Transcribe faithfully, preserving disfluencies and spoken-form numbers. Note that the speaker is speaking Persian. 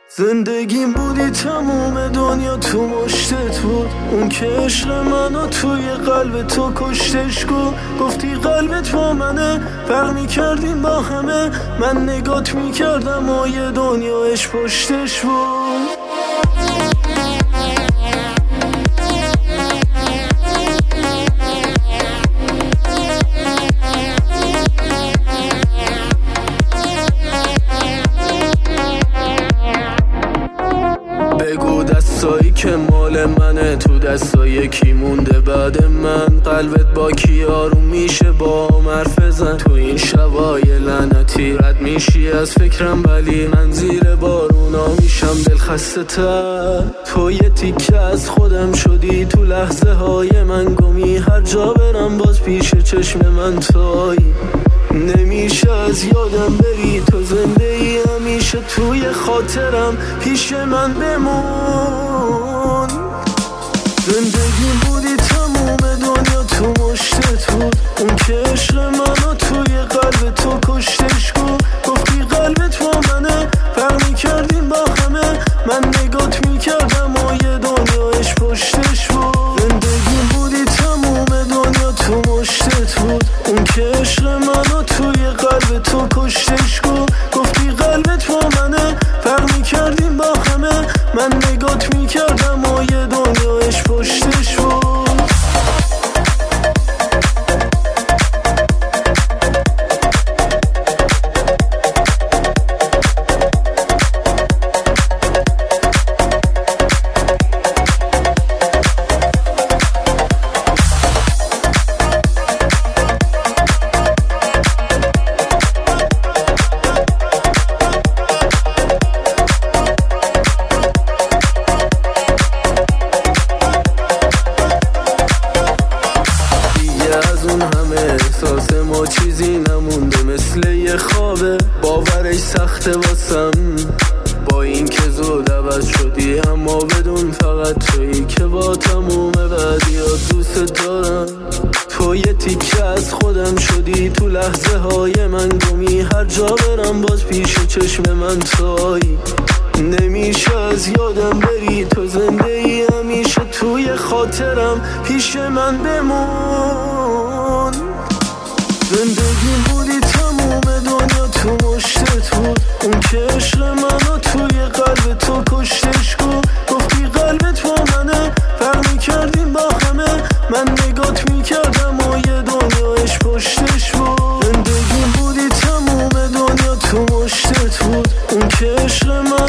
زندگیم بودی تموم دنیا تو مشتت بود، اون که عشق منو توی قلب تو کشتش کو. گفتی قلبت با منه، فرق میکردیم با همه. من نگات میکردم و یه دنیا عشق پشتش بود. بگو دستایی که مال منه تو دستای کی مونده بعد من؟ قلبت با کی آروم میشه با حرف بزن؟ تو این شبای لعنتی رد میشی از فکرم، ولی من زیر بارونا میشم دل خسته تر. تو یه تیکه از خودم شدی تو لحظه های من گمی، هر جا برم باز پیش چشم من تویی. نمیشه از یادم بری، تو زنده ای همیشه توی خاطرم، پیش من بمون. زندگیم بودی تموم دنیا تو مشتت بود، اون که عشق منو توی قلب تو کشتش کو. گفتی قلبت با منه، فرق میکردیم با همه. من نگات میکردم و یه دنیا عشق پشتش بود. زندگیم بودی تموم دنیا تو مشتت بود، اون که عشق منو توی قلب تو کشتش کو. گفتی قلبت با منه، فرق میکردیم با همه. من نگات میکردم و یه دنیا عشق پشتش بود. احساس ما چیزی نمونده، مثل یه خوابه، باورش سخته واسم. با این که زود عوض شدی، اما بدون فقط تویی که با تموم بعدیات دوست دارم. تو یه تیکه از خودم شدی تو لحظه های من گمی، هر جا برم باز پیش چشم من تویی. نمیشه از یادم بری، تو زنده ای همیشه توی خاطرم، پیش من بمون. زندگیم بودی تموم دنیا تو مشتت بود، اون که عشق منو توی قلب تو کشتش کو. گفتی قلبت با منه، فرق میکردیم با همه. من نگات میکردم و یه دنیا عشق پشتش بود. زندگیم بودی تموم دنیا تو مشتت بود، اون که عشق من